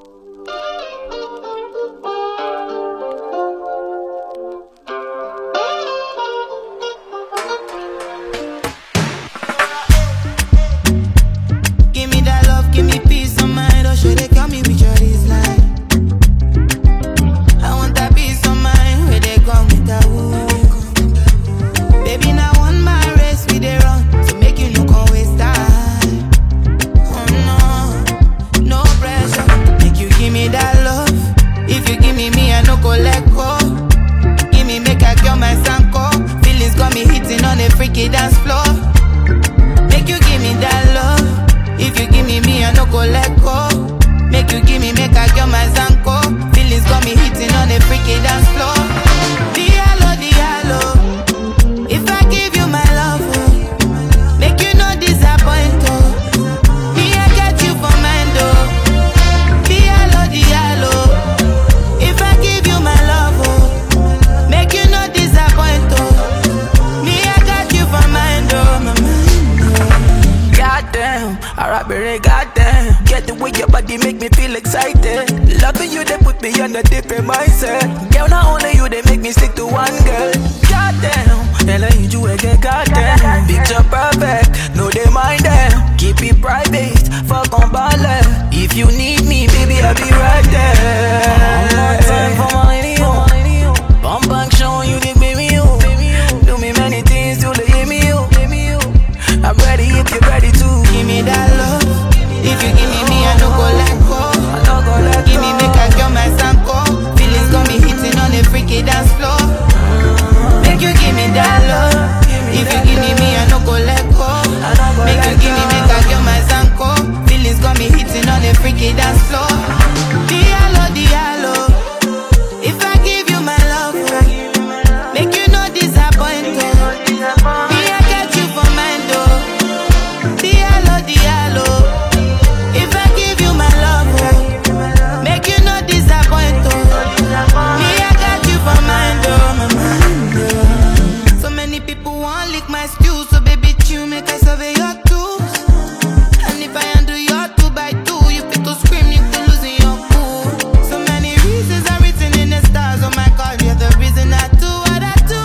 Give me that love, give me peace of mind. Or should they call me with your line? I want that peace of mind where they come with that woo. Baby, now on my race we they run, so make you no come waste time. Oh no, no pressure. Make you give me that love. If you give me, I no go let go. Give me, make I cure my sanko. Feelings got me hitting on a freaky dance floor. Make you give me that love. If you give me, I no go let go. Make you give me, make I cure my sanko. Feelings got me hitting on a freaky dance floor. Diallo, diallo. If I give you my love, oh, make you no disappoint, oh. Me, I got you for mind, oh. Diallo, diallo. If I give you my love, oh, make you no disappoint, oh. Me, I got you for mind, oh, my mind, oh. Goddamn, alright, goddamn. Get the way your body make me feel excited. Loving you, they put me on a different mindset. Girl, not only you, they make me stick to one girl. Goddamn, hell, I need you again, goddamn. Picture perfect, no they mind them. Keep it private, fuck on ballet. If you need me, baby, I'll be right there. One more time for my radio. Bump back, showing you the baby, you. Do me many things, till they hear me, you. I'm ready if you're ready to. Give me that love. If you give me, I no go let go. Give me, make I cure my sanko. Feelings got me hitting on a freaky dance floor. Make you give me that love. If you give me, I no go let go. Make you give me, make I cure my sanko. Feelings got me hitting on a freaky dance floor. Diallo, diallo. If I give you my love, make you no disappoint, oh. Me, I got you for mind, oh. Diallo, diallo. If I give you my love, oh, make you no disappoint, oh. Me, I got you for mind, oh, my mind, oh. So many people want lick my stew, so baby, chew, make I survey your tools. And if I undo your 2x2, you fit to scream, you feel losing your cool. So many reasons are written in the stars, oh my God, you're the reason I do what I do.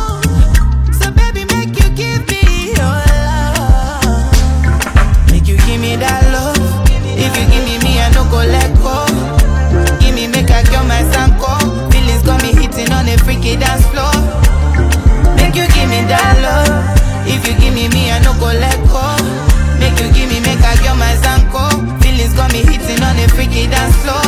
So baby, make you give me your love. Make you give me that love. If you give me, I no go let go. Give me, make I cure my sanko. Feelings got me hitting on a freaky dance floor. Make you give me that love. If you give me, I no go let go. Make you give me, make I cure my sanko. Feelings got me hitting on a freaky dance floor.